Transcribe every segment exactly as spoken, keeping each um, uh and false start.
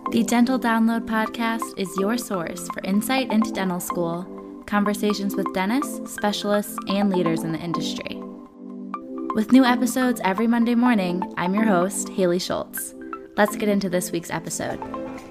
The Dental Download Podcast is your source for insight into dental school, conversations with dentists, specialists, and leaders in the industry. With new episodes every Monday morning, I'm your host, Haley Schultz. Let's get into this week's episode.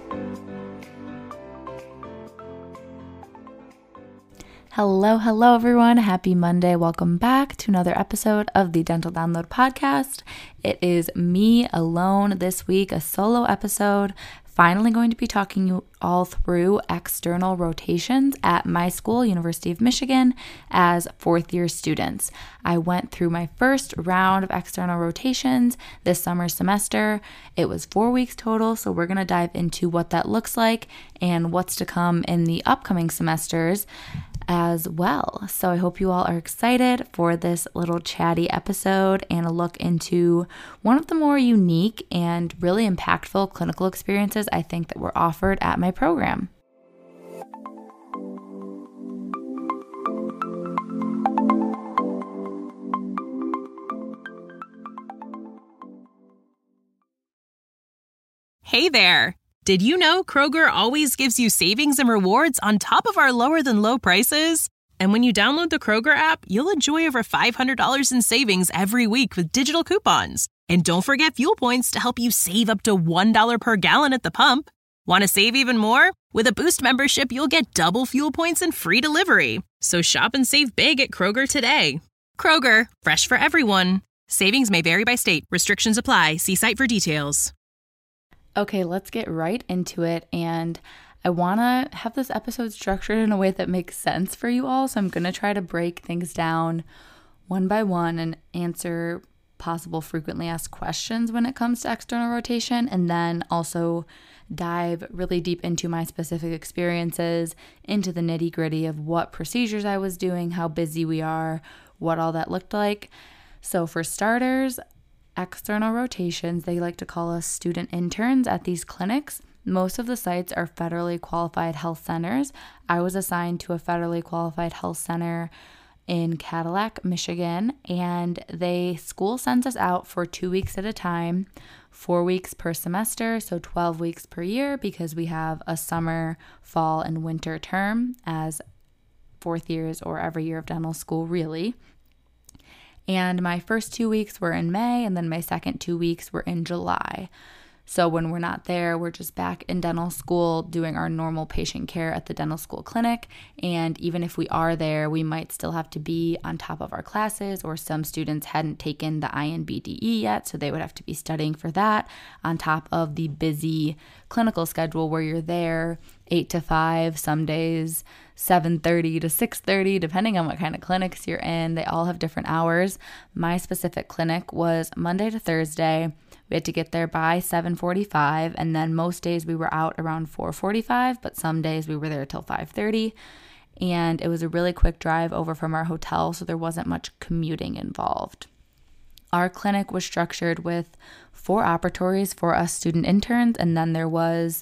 Hello, hello everyone. Happy Monday. Welcome back to another episode of the Dental Download Podcast. It is me alone this week, a solo episode. Finally going to be talking you all through external rotations at my school, University of Michigan, as fourth year students. I went through my first round of external rotations this summer semester. It was four weeks total, so we're going to dive into what that looks like and what's to come in the upcoming semesters as well. So I hope you all are excited for this little chatty episode and a look into one of the more unique and really impactful clinical experiences I think that were offered at my program. Hey there! Did you know Kroger always gives you savings and rewards on top of our lower than low prices? And when you download the Kroger app, you'll enjoy over five hundred dollars in savings every week with digital coupons. And don't forget fuel points to help you save up to one dollar per gallon at the pump. Want to save even more? With a Boost membership, you'll get double fuel points and free delivery. So shop and save big at Kroger today. Kroger, fresh for everyone. Savings may vary by state. Restrictions apply. See site for details. Okay, let's get right into it, and I want to have this episode structured in a way that makes sense for you all, so I'm going to try to break things down one by one and answer possible frequently asked questions when it comes to external rotation, and then also dive really deep into my specific experiences, into the nitty-gritty of what procedures I was doing, how busy we are, what all that looked like. So for starters, external rotations, they like to call us student interns at these clinics. Most of the sites are federally qualified health centers. I was assigned to a federally qualified health center in Cadillac, Michigan, and they school sends us out for two weeks at a time, four weeks per semester, so twelve weeks per year, because we have a summer, fall, and winter term as fourth years or every year of dental school, really. And my first two weeks were in May, and then my second two weeks were in July. So when we're not there, we're just back in dental school doing our normal patient care at the dental school clinic. And even if we are there, we might still have to be on top of our classes, or some students hadn't taken the I N B D E yet, so they would have to be studying for that on top of the busy clinical schedule where you're there eight to five, some days seven thirty to six thirty, depending on what kind of clinics you're in. They all have different hours. My specific clinic was Monday to Thursday. We had to get there by seven forty-five, and then most days we were out around four forty-five, but some days we were there till five thirty, and it was a really quick drive over from our hotel, so there wasn't much commuting involved. Our clinic was structured with four operatories for us student interns, and then there was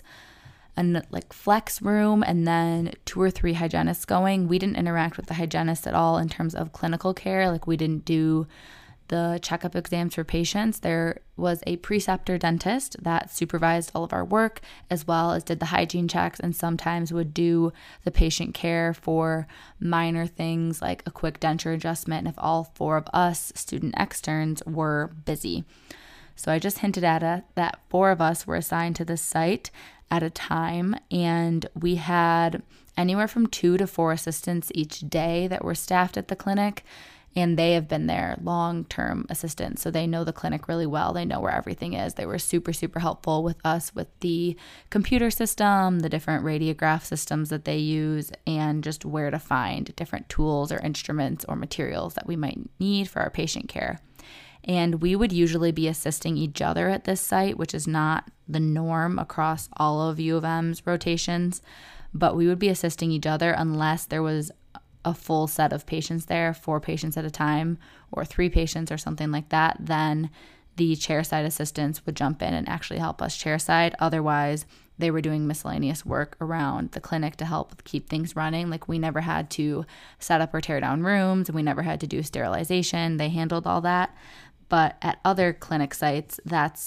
a like flex room and then two or three hygienists going. We didn't interact with the hygienists at all in terms of clinical care. Like, we didn't do the checkup exams for patients. There was a preceptor dentist that supervised all of our work, as well as did the hygiene checks, and sometimes would do the patient care for minor things like a quick denture adjustment if all four of us student externs were busy. So I just hinted at it that four of us were assigned to this site at a time, and we had anywhere from two to four assistants each day that were staffed at the clinic, and they have been there long-term assistants, so they know the clinic really well. They know where everything is. They were super, super helpful with us with the computer system, the different radiograph systems that they use, and just where to find different tools or instruments or materials that we might need for our patient care. And we would usually be assisting each other at this site, which is not the norm across all of U of M's rotations, but we would be assisting each other unless there was a full set of patients there, four patients at a time, or three patients or something like that. Then the chairside assistants would jump in and actually help us chairside. Otherwise, they were doing miscellaneous work around the clinic to help keep things running. Like, we never had to set up or tear down rooms, and we never had to do sterilization. They handled all that. But at other clinic sites, that's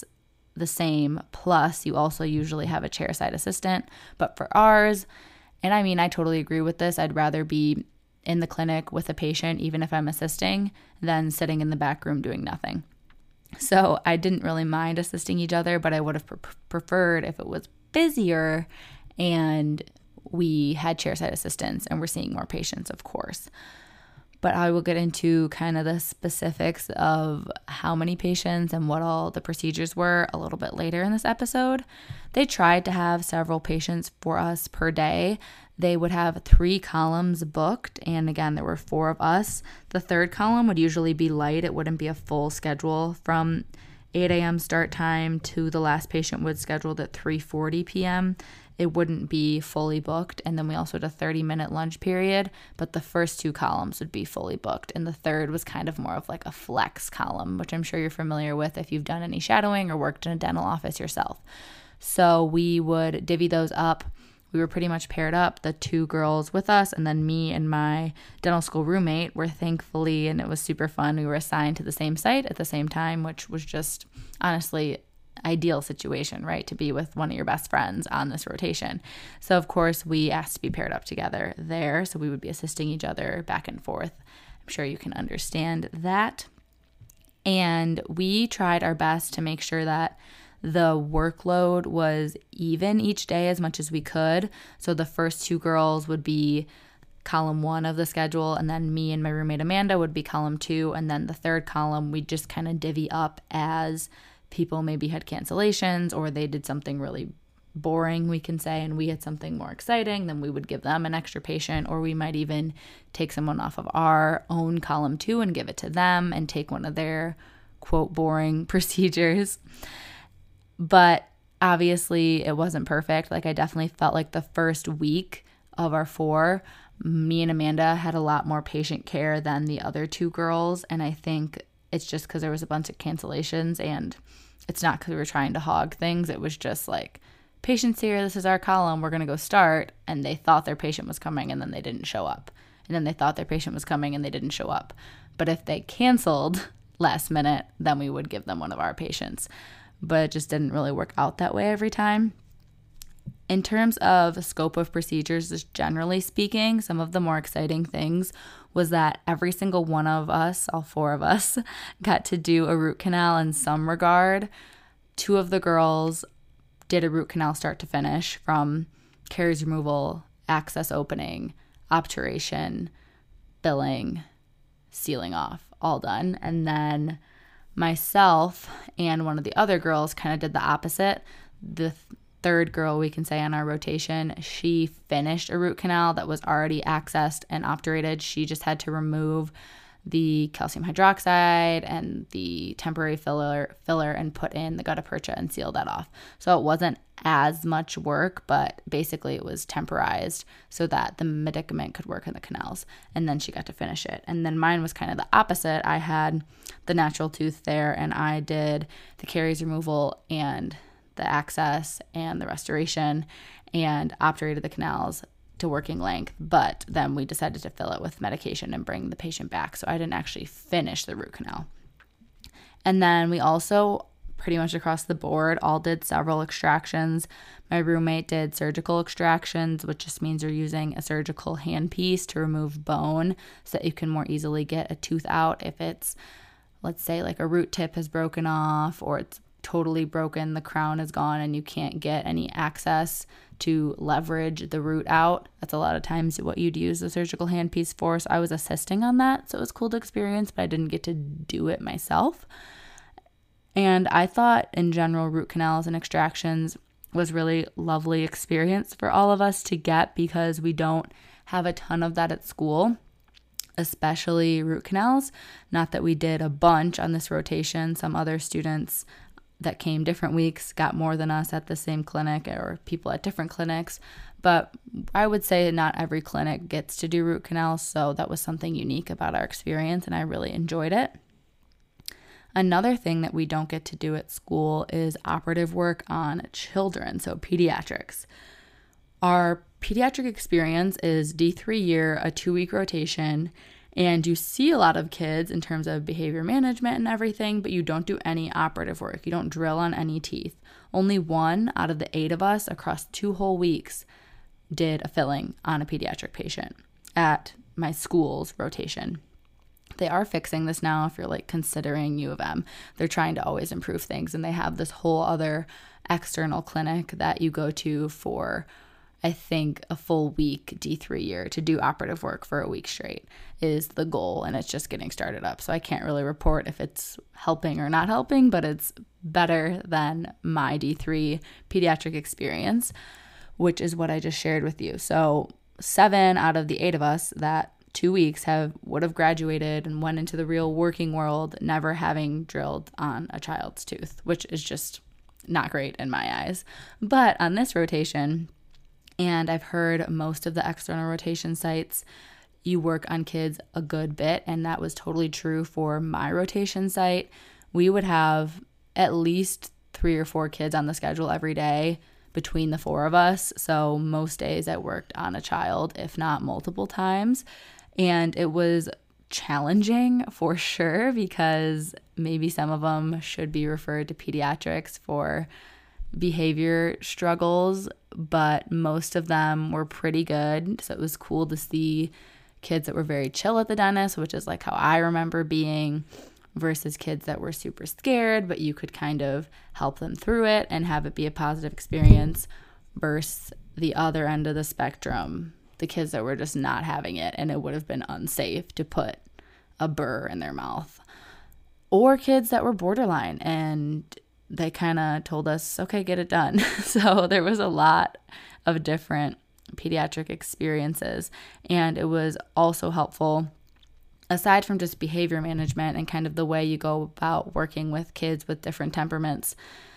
the same, plus you also usually have a chairside assistant. But for ours, and I mean, I totally agree with this, I'd rather be in the clinic with a patient, even if I'm assisting, than sitting in the back room doing nothing. So I didn't really mind assisting each other, but I would have pre- preferred if it was busier and we had chairside assistants and we're seeing more patients, of course. But I will get into kind of the specifics of how many patients and what all the procedures were a little bit later in this episode. They tried to have several patients for us per day. They would have three columns booked, and again, there were four of us. The third column would usually be light. It wouldn't be a full schedule from eight a.m. start time to the last patient was scheduled at three forty p.m. It wouldn't be fully booked, and then we also had a thirty-minute lunch period, but the first two columns would be fully booked, and the third was kind of more of like a flex column, which I'm sure you're familiar with if you've done any shadowing or worked in a dental office yourself. So we would divvy those up. We were pretty much paired up, the two girls with us, and then me and my dental school roommate were thankfully, and it was super fun, we were assigned to the same site at the same time, which was just honestly ideal situation, right? To be with one of your best friends on this rotation. So of course we asked to be paired up together there. So we would be assisting each other back and forth. I'm sure you can understand that. And we tried our best to make sure that the workload was even each day as much as we could. So the first two girls would be column one of the schedule, and then me and my roommate Amanda would be column two, and then the third column we'd just kind of divvy up as people maybe had cancellations or they did something really boring, we can say, and we had something more exciting, then we would give them an extra patient, or we might even take someone off of our own column two and give it to them and take one of their quote boring procedures. But obviously it wasn't perfect. Like I definitely felt like the first week of our four, me and Amanda had a lot more patient care than the other two girls, and I think it's just because there was a bunch of cancellations, and it's not because we were trying to hog things. It was just like, patient's here, this is our column, we're going to go start. And they thought their patient was coming, and then they didn't show up. And then they thought their patient was coming, and they didn't show up. But if they canceled last minute, then we would give them one of our patients. But it just didn't really work out that way every time. In terms of scope of procedures, just generally speaking, some of the more exciting things was that every single one of us, all four of us, got to do a root canal in some regard. Two of the girls did a root canal start to finish, from caries removal, access opening, obturation, billing, sealing off, all done. And then myself and one of the other girls kind of did the opposite. The th- third girl, we can say, on our rotation, she finished a root canal that was already accessed and obturated. She just had to remove the calcium hydroxide and the temporary filler filler and put in the gutta percha and seal that off. So it wasn't as much work, but basically it was temporized so that the medicament could work in the canals, and then she got to finish it. And then mine was kind of the opposite. I had the natural tooth there, and I did the caries removal and the access and the restoration and obturated the canals to working length, but then we decided to fill it with medication and bring the patient back. So I didn't actually finish the root canal. And then we also pretty much across the board all did several extractions. My roommate did surgical extractions, which just means you're using a surgical handpiece to remove bone so that you can more easily get a tooth out if it's, let's say, like a root tip has broken off or it's totally broken, the crown is gone, and you can't get any access to leverage the root out. That's a lot of times what you'd use the surgical handpiece for. So I was assisting on that, so it was cool to experience, but I didn't get to do it myself. And I thought in general root canals and extractions was really lovely experience for all of us to get, because we don't have a ton of that at school, especially root canals. Not that we did a bunch on this rotation. Some other students that came different weeks got more than us at the same clinic, or people at different clinics. But I would say not every clinic gets to do root canals, so that was something unique about our experience, and I really enjoyed it. Another thing that we don't get to do at school is operative work on children, so pediatrics. Our pediatric experience is D three year, a two-week rotation, And you see a lot of kids in terms of behavior management and everything, but you don't do any operative work. You don't drill on any teeth. Only one out of the eight of us across two whole weeks did a filling on a pediatric patient at my school's rotation. They are fixing this now if you're like considering U of M. They're trying to always improve things, and they have this whole other external clinic that you go to for, I think, a full week D three year to do operative work for a week straight is the goal, and it's just getting started up. So I can't really report if it's helping or not helping, but it's better than my D three pediatric experience, which is what I just shared with you. So seven out of the eight of us that two weeks have would have graduated and went into the real working world, never having drilled on a child's tooth, which is just not great in my eyes. But on this rotation, and I've heard most of the external rotation sites, you work on kids a good bit, and that was totally true for my rotation site. We would have at least three or four kids on the schedule every day between the four of us. So most days I worked on a child, if not multiple times. And it was challenging for sure, because maybe some of them should be referred to pediatrics for behavior struggles, but most of them were pretty good. So it was cool to see kids that were very chill at the dentist, which is like how I remember being, versus kids that were super scared, but you could kind of help them through it and have it be a positive experience, versus the other end of the spectrum, the kids that were just not having it, and it would have been unsafe to put a burr in their mouth. Or kids that were borderline, and they kind of told us, okay, get it done. So there was a lot of different pediatric experiences, and it was also helpful, aside from just behavior management and kind of the way you go about working with kids with different temperaments,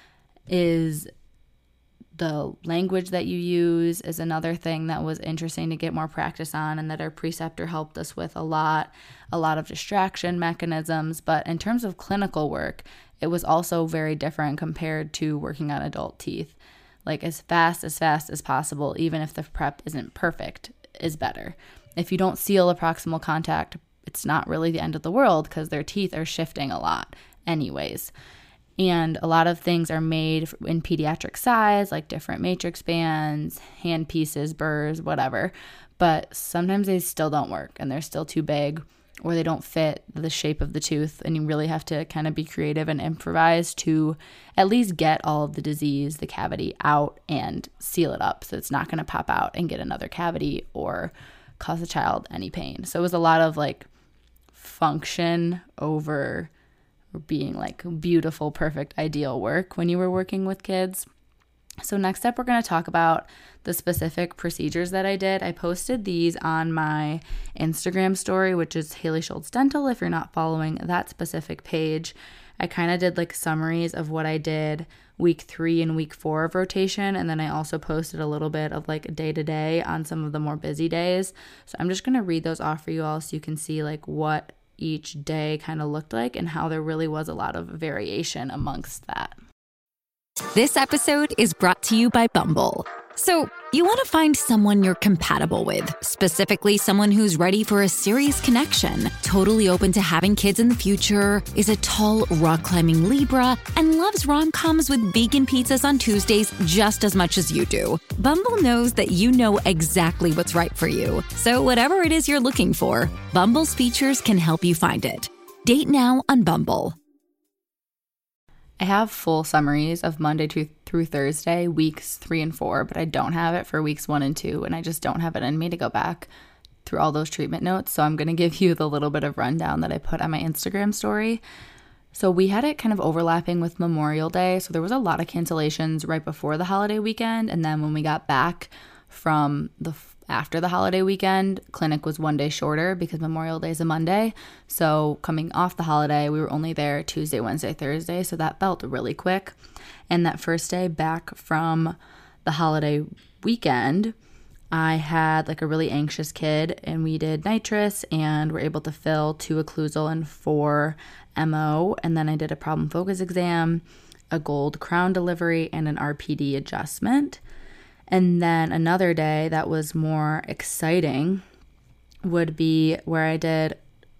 is the language that you use is another thing that was interesting to get more practice on, and that our preceptor helped us with a lot, a lot of distraction mechanisms. But in terms of clinical work, it was also very different compared to working on adult teeth. Like as fast, as fast as possible, even if the prep isn't perfect, is better. If you don't seal a proximal contact, it's not really the end of the world, because their teeth are shifting a lot anyways. And a lot of things are made in pediatric size, like different matrix bands, hand pieces, burrs, whatever. But sometimes they still don't work, and they're still too big, or they don't fit the shape of the tooth. And you really have to kind of be creative and improvise to at least get all of the disease, the cavity out, and seal it up so it's not going to pop out and get another cavity or cause the child any pain. So it was a lot of like function over being like beautiful, perfect, ideal work when you were working with kids. So next up, we're going to talk about the specific procedures that I did. I posted these on my Instagram story, which is Haley Schultz Dental, if you're not following that specific page. I kind of did like summaries of what I did week three and week four of rotation, and then I also posted a little bit of like day to day on some of the more busy days. So I'm just going to read those off for you all so you can see like what each day kind of looked like and how there really was a lot of variation amongst that. This episode is brought to you by Bumble. So, you want to find someone you're compatible with, specifically someone who's ready for a serious connection, totally open to having kids in the future, is a tall, rock-climbing Libra, and loves rom-coms with vegan pizzas on Tuesdays just as much as you do. Bumble knows that you know exactly what's right for you. So whatever it is you're looking for, Bumble's features can help you find it. Date now on Bumble. I have full summaries of Monday to, through Thursday, weeks three and four, but I don't have it for weeks one and two, and I just don't have it in me to go back through all those treatment notes. So I'm going to give you the little bit of rundown that I put on my Instagram story. So we had it kind of overlapping with Memorial Day, so there was a lot of cancellations right before the holiday weekend, and then when we got back from the after the holiday weekend, clinic was one day shorter because Memorial Day is a Monday. So coming off the holiday, we were only there Tuesday, Wednesday, Thursday. So that felt really quick. And that first day back from the holiday weekend, I had like a really anxious kid, and we did nitrous and were able to fill two occlusal and four M O. And then I did a problem focus exam, a gold crown delivery, and an R P D adjustment. And then another day that was more exciting would be where I did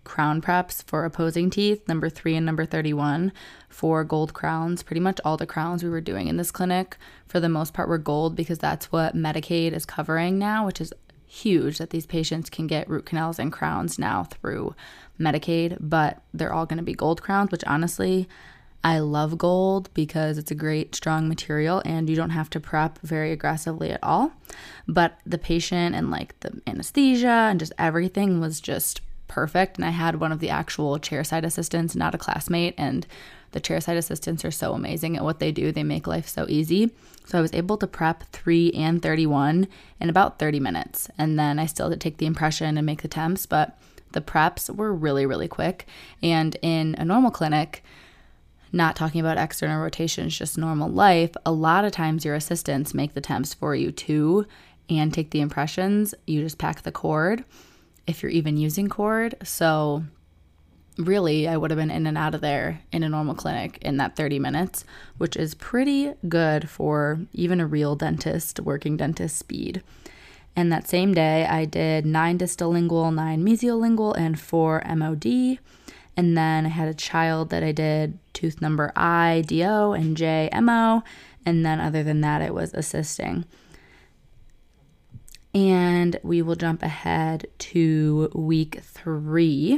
crown preps for opposing teeth, number three and number thirty-one, for gold crowns. Pretty much all the crowns we were doing in this clinic, for the most part, were gold because that's what Medicaid is covering now, which is huge that these patients can get root canals and crowns now through Medicaid, but they're all going to be gold crowns, which honestly, I love gold because it's a great strong material and you don't have to prep very aggressively at all. But the patient and like the anesthesia and just everything was just perfect. And I had one of the actual chairside assistants, not a classmate, and the chairside assistants are so amazing at what they do. They make life so easy. So I was able to prep three and thirty-one in about thirty minutes. And then I still had to take the impression and make the temps, but the preps were really, really quick. And in a normal clinic, not talking about external rotations, just normal life, a lot of times your assistants make the temps for you too and take the impressions. You just pack the cord if you're even using cord. So really, I would have been in and out of there in a normal clinic in that thirty minutes, which is pretty good for even a real dentist, working dentist speed. And that same day, I did nine distal lingual, nine mesiolingual, and four M O D. And then I had a child that I did tooth number I, D O, and J, M O. And then other than that, it was assisting. And we will jump ahead to week three.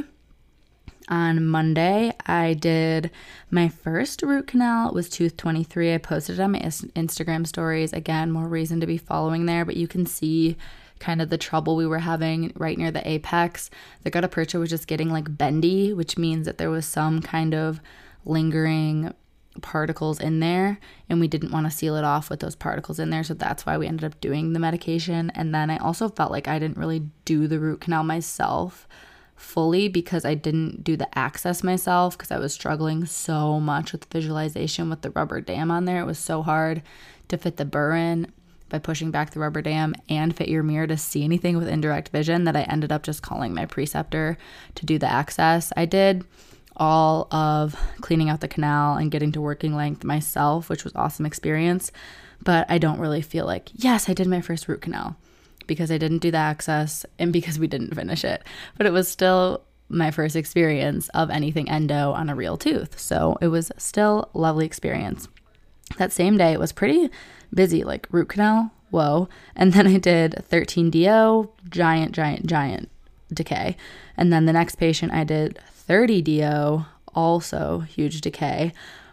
On Monday, I did my first root canal. It was tooth twenty-three. I posted it on my Instagram stories. Again, more reason to be following there, but you can see kind of the trouble we were having right near the apex. The gutta percha was just getting like bendy, which means that there was some kind of lingering particles in there, and we didn't want to seal it off with those particles in there, so that's why we ended up doing the medication. And then I also felt like I didn't really do the root canal myself fully because I didn't do the access myself because I was struggling so much with visualization with the rubber dam on there. It was so hard to fit the burr in by pushing back the rubber dam and fit your mirror to see anything with indirect vision that I ended up just calling my preceptor to do the access. I did all of cleaning out the canal and getting to working length myself, which was awesome experience, but I don't really feel like, yes, I did my first root canal because I didn't do the access and because we didn't finish it, but it was still my first experience of anything endo on a real tooth. So it was still a lovely experience. That same day, it was pretty busy, like root canal, whoa. And then I did thirteen D O, giant, giant, giant decay. And then the next patient, I did thirty D O, also huge decay.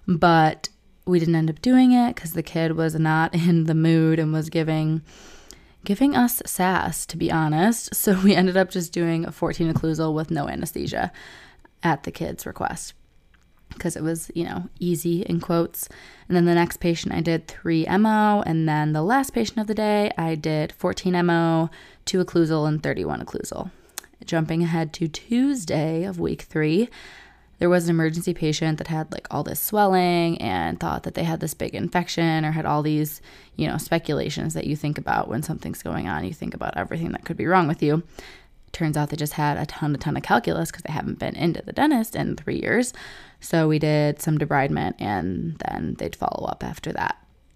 But we didn't end up doing it because the kid was not in the mood and was giving giving us sass, to be honest. So we ended up just doing a fourteen occlusal with no anesthesia at the kid's request, because it was, you know, easy in quotes. And then the next patient I did three M O, and then the last patient of the day I did fourteen M O, two occlusal, and thirty-one occlusal. Jumping ahead to Tuesday of week three, there was an emergency patient that had like all this swelling and thought that they had this big infection or had all these, you know, speculations that you think about when something's going on. You think about everything that could be wrong with you. Turns out they just had a ton, a ton of calculus because they haven't been into the dentist in three years. So we did some debridement and then they'd follow up after that.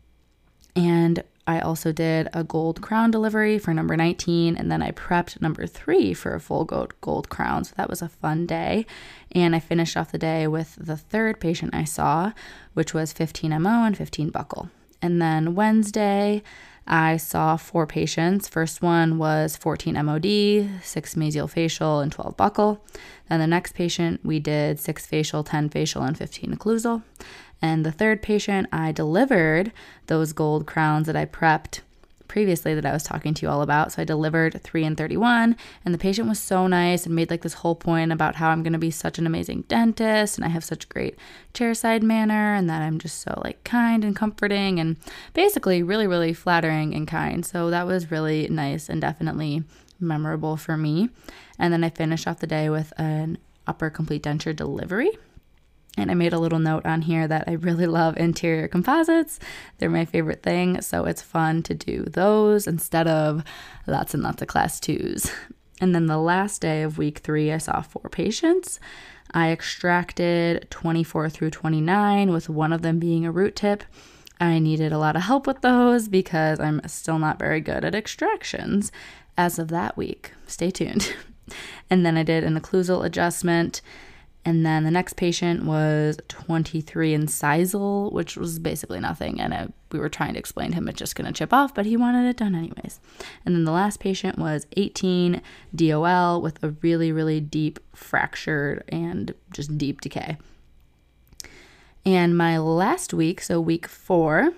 And I also did a gold crown delivery for number nineteen, and then I prepped number three for a full gold, gold crown. So that was a fun day. And I finished off the day with the third patient I saw, which was fifteen M O and fifteen buccal. And then Wednesday, I saw four patients. First one was fourteen M O D, six mesial facial, and twelve buccal. Then the next patient, we did six facial, ten facial, and fifteen occlusal. And the third patient, I delivered those gold crowns that I prepped previously that I was talking to you all about. So I delivered three and thirty-one, and the patient was so nice and made like this whole point about how I'm going to be such an amazing dentist and I have such great chairside manner and that I'm just so like kind and comforting and basically really, really flattering and kind. So that was really nice and definitely memorable for me. And then I finished off the day with an upper complete denture delivery. And I made a little note on here that I really love interior composites. They're my favorite thing, so it's fun to do those instead of lots and lots of class twos. And then the last day of week three, I saw four patients. I extracted twenty-four through twenty-nine, with one of them being a root tip. I needed a lot of help with those because I'm still not very good at extractions as of that week. Stay tuned. And then I did an occlusal adjustment. And then the next patient was twenty-three incisal, which was basically nothing. And it, we were trying to explain to him it's just going to chip off, but he wanted it done anyways. And then the last patient was eighteen D O L with a really, really deep fractured and just deep decay. And my last week, so week four,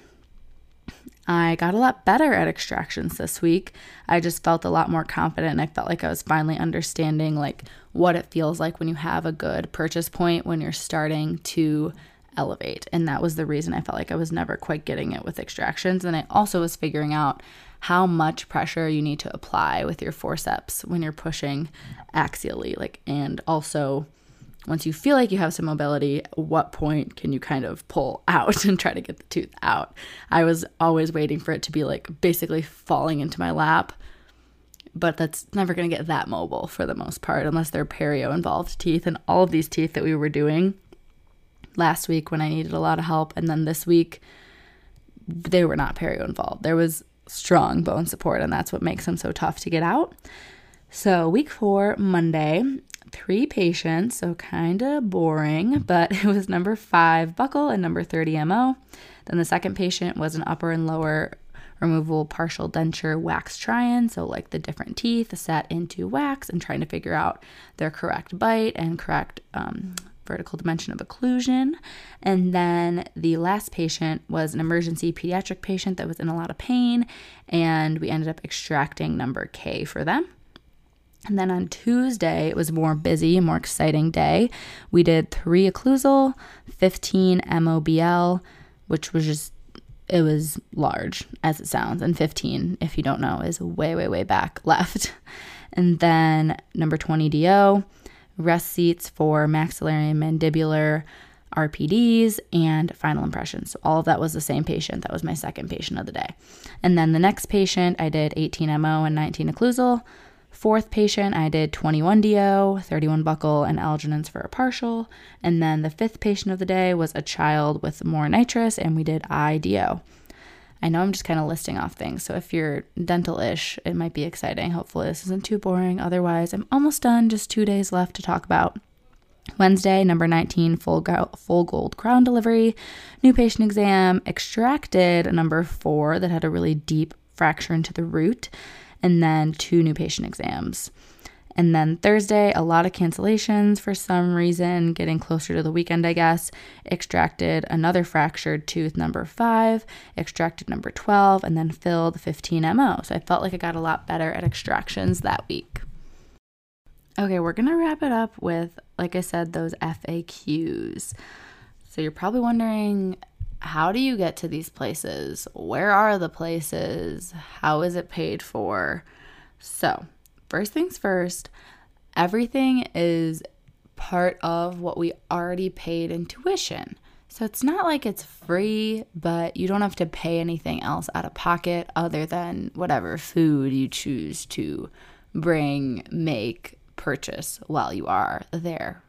I got a lot better at extractions this week. I just felt a lot more confident, and I felt like I was finally understanding like what it feels like when you have a good purchase point when you're starting to elevate. And that was the reason I felt like I was never quite getting it with extractions. And I also was figuring out how much pressure you need to apply with your forceps when you're pushing axially, like, and also once you feel like you have some mobility, what point can you kind of pull out and try to get the tooth out? I was always waiting for it to be like basically falling into my lap, but that's never going to get that mobile for the most part unless they're perio involved teeth. And all of these teeth that we were doing last week when I needed a lot of help, and then this week, they were not perio involved. There was strong bone support, and that's what makes them so tough to get out. So week four, Monday, three patients, so kind of boring, but it was number five buccal and number thirty M O. Then the second patient was an upper and lower removable partial denture wax try-in, so like the different teeth set into wax and trying to figure out their correct bite and correct um, vertical dimension of occlusion. And then the last patient was an emergency pediatric patient that was in a lot of pain, and we ended up extracting number K for them. And then on Tuesday, it was a more busy, a more exciting day. We did three occlusal, fifteen M O B L, which was just, it was large as it sounds. And fifteen, if you don't know, is way, way, way back left. And then number twenty D O, rest seats for maxillary and mandibular R P Ds and final impressions. So all of that was the same patient. That was my second patient of the day. And then the next patient, I did eighteen M O and nineteen occlusal. Fourth patient, I did twenty-one D O, thirty-one buccal, and alginans for a partial. And then the fifth patient of the day was a child with more nitrous, and we did I D O. I know I'm just kind of listing off things, so if you're dental-ish, it might be exciting. Hopefully this isn't too boring. Otherwise, I'm almost done, just two days left to talk about. Wednesday, number nineteen, full, go- full gold crown delivery, new patient exam, extracted a number four that had a really deep fracture into the root, and then two new patient exams. And then Thursday, a lot of cancellations for some reason, getting closer to the weekend, I guess. Extracted another fractured tooth, number five, extracted number twelve, and then filled fifteen M O. So I felt like I got a lot better at extractions that week. Okay, we're going to wrap it up with, like I said, those F A Qs. So you're probably wondering, how do you get to these places? Where are the places? How is it paid for? So, first things first, everything is part of what we already paid in tuition. So it's not like it's free, but you don't have to pay anything else out of pocket other than whatever food you choose to bring, make, purchase while you are there.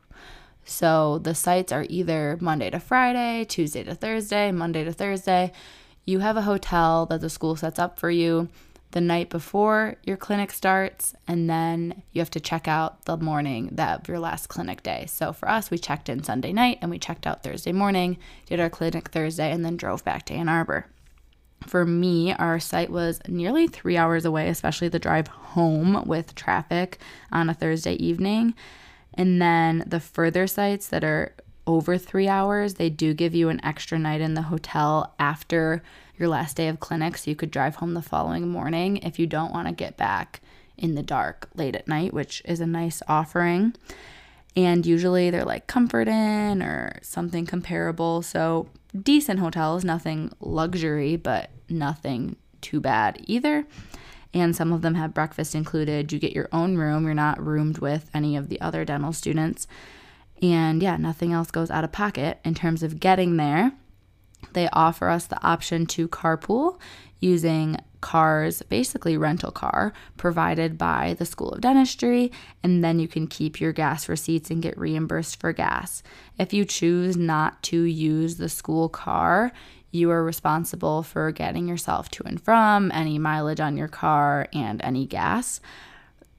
So the sites are either Monday to Friday, Tuesday to Thursday, Monday to Thursday. You have a hotel that the school sets up for you the night before your clinic starts, and then you have to check out the morning that of your last clinic day. So for us, we checked in Sunday night and we checked out Thursday morning, did our clinic Thursday, and then drove back to Ann Arbor. For me, our site was nearly three hours away, especially the drive home with traffic on a Thursday evening. And then the further sites that are over three hours, they do give you an extra night in the hotel after your last day of clinic, so you could drive home the following morning if you don't want to get back in the dark late at night, which is a nice offering. And usually they're like Comfort Inn or something comparable. So decent hotels, nothing luxury, but nothing too bad either. And some of them have breakfast included. You get your own room. You're not roomed with any of the other dental students. And yeah, nothing else goes out of pocket. In terms of getting there, they offer us the option to carpool using cars, basically rental car, provided by the School of Dentistry, and then you can keep your gas receipts and get reimbursed for gas. If you choose not to use the school car, you are responsible for getting yourself to and from, any mileage on your car, and any gas.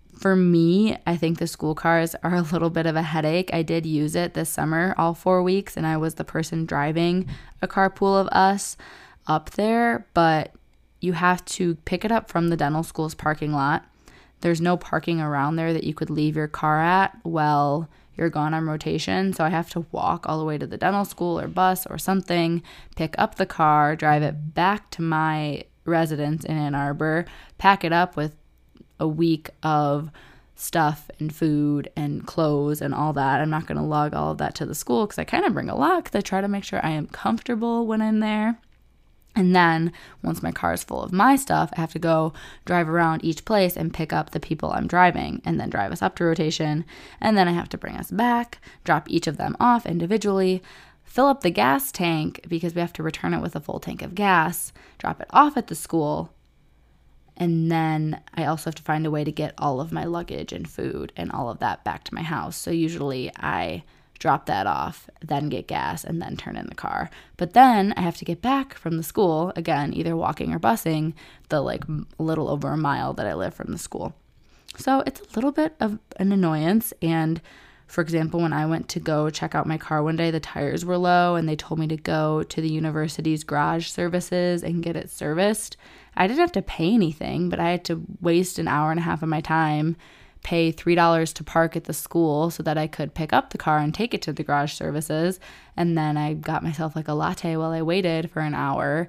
For me, I think the school cars are a little bit of a headache. I did use it this summer, all four weeks, and I was the person driving a carpool of us up there, but you have to pick it up from the dental school's parking lot. There's no parking around there that you could leave your car at while you're gone on rotation, so I have to walk all the way to the dental school or bus or something, pick up the car, drive it back to my residence in Ann Arbor, pack it up with a week of stuff and food and clothes and all that. I'm not going to lug all of that to the school because I kind of bring a lot because I try to make sure I am comfortable when I'm there. And then once my car is full of my stuff, I have to go drive around each place and pick up the people I'm driving and then drive us up to rotation. And then I have to bring us back, drop each of them off individually, fill up the gas tank because we have to return it with a full tank of gas, drop it off at the school. And then I also have to find a way to get all of my luggage and food and all of that back to my house. So usually I drop that off, then get gas, and then turn in the car. But then I have to get back from the school, again, either walking or busing, the like a little over a mile that I live from the school. So it's a little bit of an annoyance. And for example, when I went to go check out my car one day, the tires were low and they told me to go to the university's garage services and get it serviced. I didn't have to pay anything, but I had to waste an hour and a half of my time, pay three dollars to park at the school so that I could pick up the car and take it to the garage services. And then I got myself like a latte while I waited for an hour.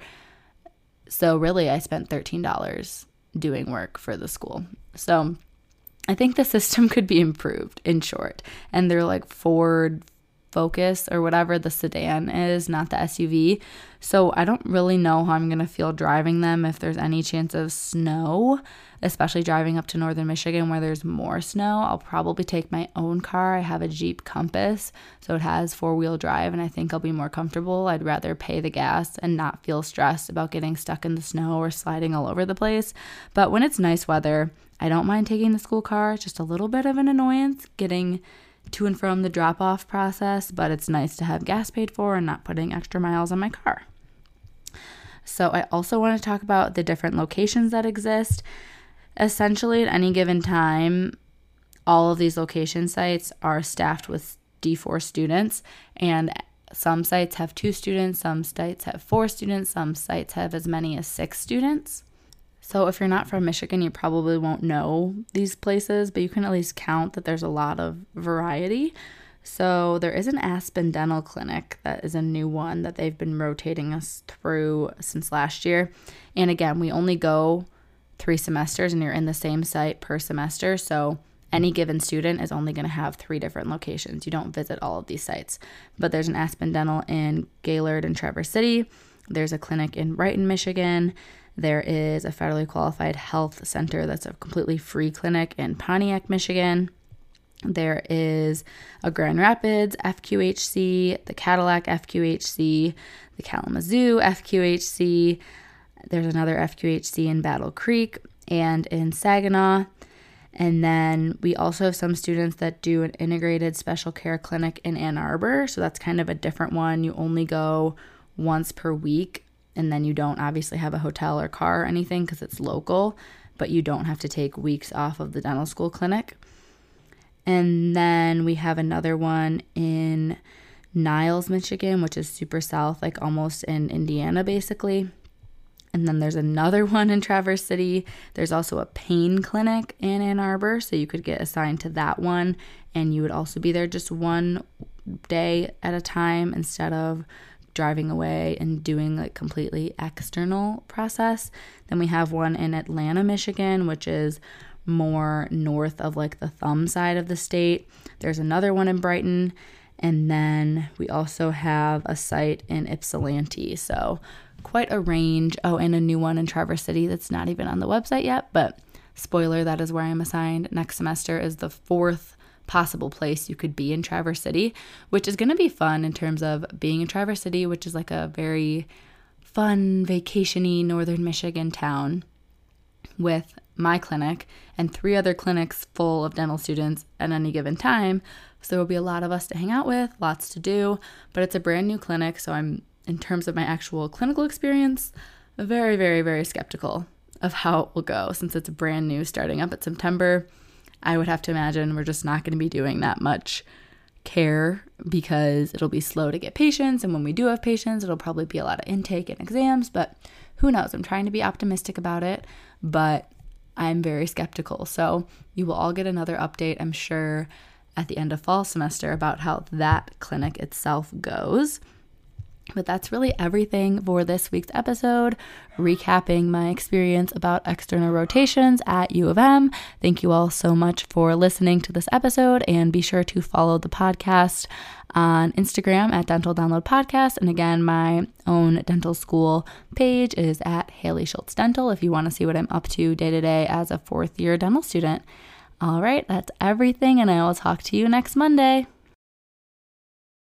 So really I spent thirteen dollars doing work for the school. So I think the system could be improved, in short. And they're like Ford Focus or whatever the sedan is, not the S U V. So I don't really know how I'm going to feel driving them if there's any chance of snow, especially driving up to northern Michigan where there's more snow. I'll probably take my own car. I have a Jeep Compass, so it has four-wheel drive, and I think I'll be more comfortable. I'd rather pay the gas and not feel stressed about getting stuck in the snow or sliding all over the place. But when it's nice weather, I don't mind taking the school car. It's just a little bit of an annoyance getting to and from the drop-off process, but it's nice to have gas paid for and not putting extra miles on my car. So I also want to talk about the different locations that exist. Essentially, at any given time, all of these location sites are staffed with D four students, and some sites have two students, some sites have four students, some sites have as many as six students. So if you're not from Michigan, you probably won't know these places, but you can at least count that there's a lot of variety. So there is an Aspen Dental Clinic that is a new one that they've been rotating us through since last year. And again, we only go three semesters and you're in the same site per semester. So any given student is only going to have three different locations. You don't visit all of these sites. But there's an Aspen Dental in Gaylord and Traverse City. There's a clinic in Brighton, Michigan. There is a federally qualified health center that's a completely free clinic in Pontiac, Michigan. There is a Grand Rapids F Q H C, the Cadillac F Q H C, the Kalamazoo F Q H C. There's another F Q H C in Battle Creek and in Saginaw. And then we also have some students that do an integrated special care clinic in Ann Arbor. So that's kind of a different one. You only go once per week, and then you don't obviously have a hotel or car or anything because it's local, but you don't have to take weeks off of the dental school clinic. And then we have another one in Niles, Michigan, which is super south, like almost in Indiana, basically. And then there's another one in Traverse City. There's also a pain clinic in Ann Arbor, so you could get assigned to that one, and you would also be there just one day at a time instead of driving away and doing like completely external process. Then we have one in Atlanta, Michigan, which is more north of like the thumb side of the state. There's another one in Brighton, and then we also have a site in Ypsilanti. So quite a range. Oh, and a new one in Traverse City that's not even on the website yet, but spoiler, that is where I'm assigned next semester, is the fourth possible place you could be in Traverse City, which is going to be fun in terms of being in Traverse City, which is like a very fun, vacation-y northern Michigan town with my clinic and three other clinics full of dental students at any given time. So there will be a lot of us to hang out with, lots to do, but it's a brand new clinic. So I'm, in terms of my actual clinical experience, very, very, very skeptical of how it will go since it's brand new starting up in September. I would have to imagine we're just not going to be doing that much care because it'll be slow to get patients. And when we do have patients, it'll probably be a lot of intake and exams, but who knows? I'm trying to be optimistic about it, but I'm very skeptical. So you will all get another update, I'm sure, at the end of fall semester about how that clinic itself goes. But that's really everything for this week's episode, recapping my experience about external rotations at U of M. Thank you all so much for listening to this episode, and be sure to follow the podcast on Instagram at Dental Download Podcast. And again, my own dental school page is at Haley Schultz Dental if you want to see what I'm up to day to day as a fourth year dental student. All right, that's everything, and I will talk to you next Monday.